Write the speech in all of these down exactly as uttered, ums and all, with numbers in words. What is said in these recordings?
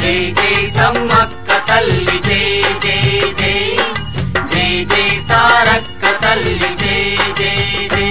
జై జై సమ్మక్క తల్లి జై జై జై జై జై సారక్క తల్లి జై జై జై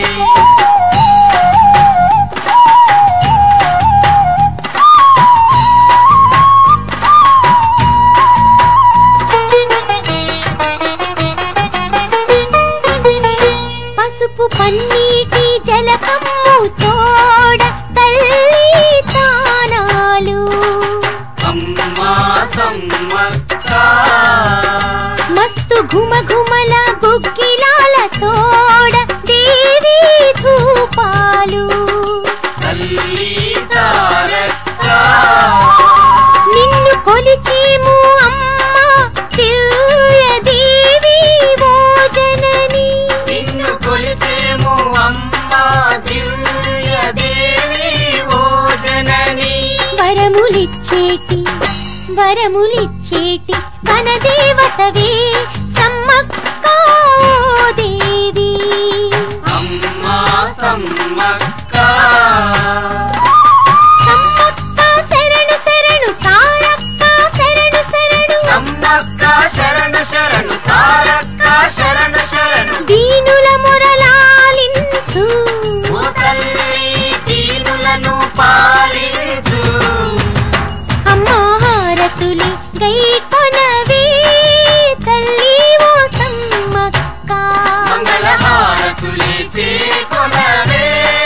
పసుపు పన్నీటి జలకమ్ము తోడ తల్లి తానాలు అమ్మా సమ్మక్క మస్తు ఘుమ ఘుమల గుగ్గిలాల తోడ దేవి ధూపాలు తల్లి సారక్క నిన్ను కొలిచేము అమ్మ దివ్య దేవి ఓ జనని నిన్ను కొలిచేము అమ్మా దివ్య దేవి ఓ జనని వరములిచ్చేటి వరములిచ్చేటి వనదేవతవే సమ్మక్క ఓ దేవి అమ్మా సమ్మక్క సమ్మక్క శరణు శరణు సారక్క శరణు శరణు సమ్మక్క శరణు శరణు సారక్క శరణు శరణు దీనుల మొరలాలించు ఓ తల్లి దీనులను పాలించు అమ్మా హారతులి గై కొనవే తల్లి ఓ సమ్మక్క మంగళహారతులే చేకొనవే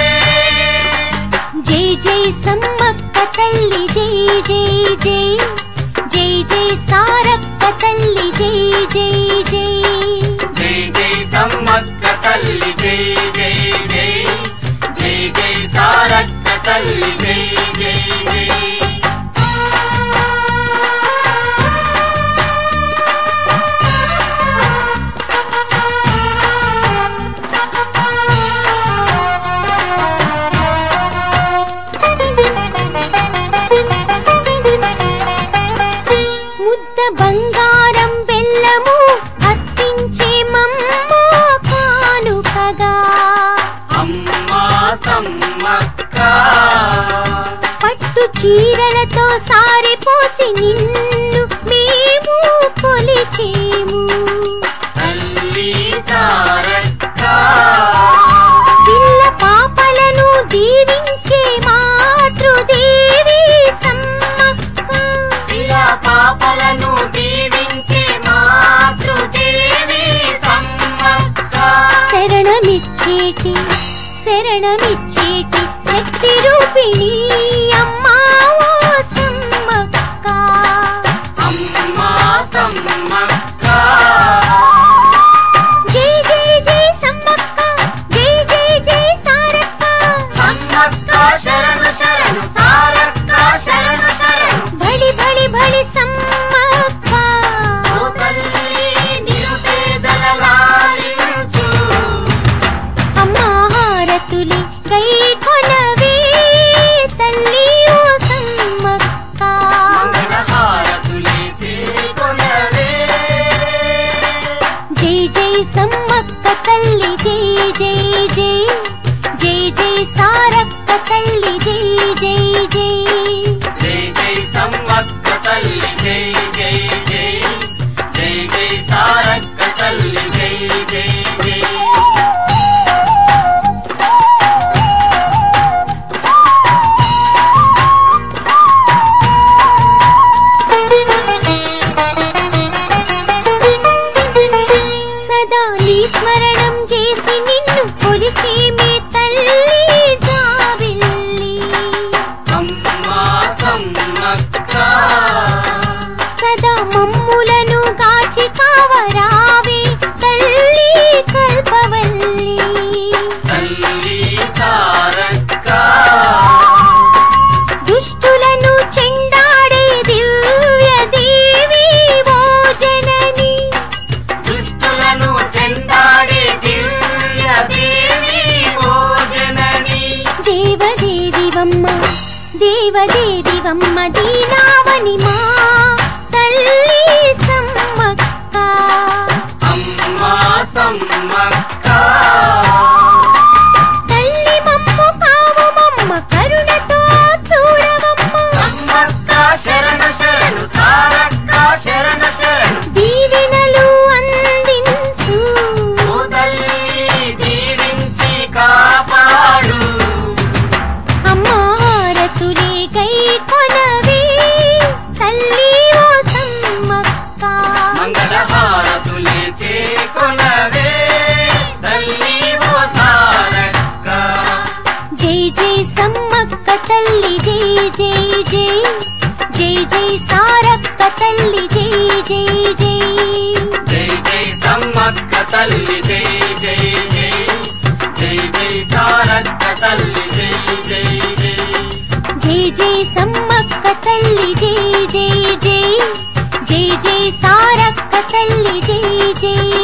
జై జై సమ్మక్క తల్లి జై జై జై జై జై సారక్క తల్లి జై జై జై జై జై సమ్మక్క తల్లి జై జై జై జై జై సారక్క తల్లి జై జై జై ముద్ద బంగారం బెల్లము అర్పించే మమ్మ కానుకగా అమ్మా సమ్మక్క పట్టు చీరలతో సారిపోసి నిన్ను మేము కొలిచేము తల్లి సారక్క పిల్ల పాపలను దీవించే మాతృదేవి సమ్మక్క ఇలా పాపలను దీవించే మాతృదేవి సమ్మక్క శరణమిచ్చేటి శరణమిచ్చేటి శక్తి రూపిణి అమ్మా ఓ సమ్మక్క అమ్మా సమ్మక్క జై జై జై సమ్మక్క జై జై జై సారక్క సమ్మక్క శరణు శరణు సారక్క శరణు శరణు బడి బడి బడి సమ్మక్క ఓ తల్లి నిరుపేదల లాలించు అమ్మా హారతులి గై కొనవే తల్లి ఓ సమ్మక్క మంగళహారతులే చేకొనవే జై జై సమ్మక్క తల్లి జై జై జై జై జై సారక్క తల్లి జై జై జై జై జై సమ్మక్క తల్లి జై జై జై జై జై సారక్క తల్లి జై జై జై సదా నీ స్మరణం చేసి నిన్ను కొలిచేమే తల్లి జాబిల్లి అమ్మా సమ్మక్క సదా మమ్ములను కాచి కావరావే తల్లి కల్పవల్లి తల్లి సారక్క దుష్టులను చెండాడే దివ్య దేవి ఓ జనని దుష్టులను చెండాడే దివ్య దేవి ఓ జనని దేవదేవివమ్మ దేవదేవివమ్మ దీనావని మా తల్లి సమ్మక్క అమ్మా సమ్మక్క తల్లి మమ్ము కావు మమ్మ కరుణతో చూడవమ్మ సమ్మక్క శరణు శరణు జై సారక్క తల్లి జై జై జై జై జై సమ్మక్క తల్లి జై జై జై జై జై సారక్క తల్లి జై జై జై జై జై సమ్మక్క తల్లి జై జై జై జై జై సారక్క తల్లి జై జై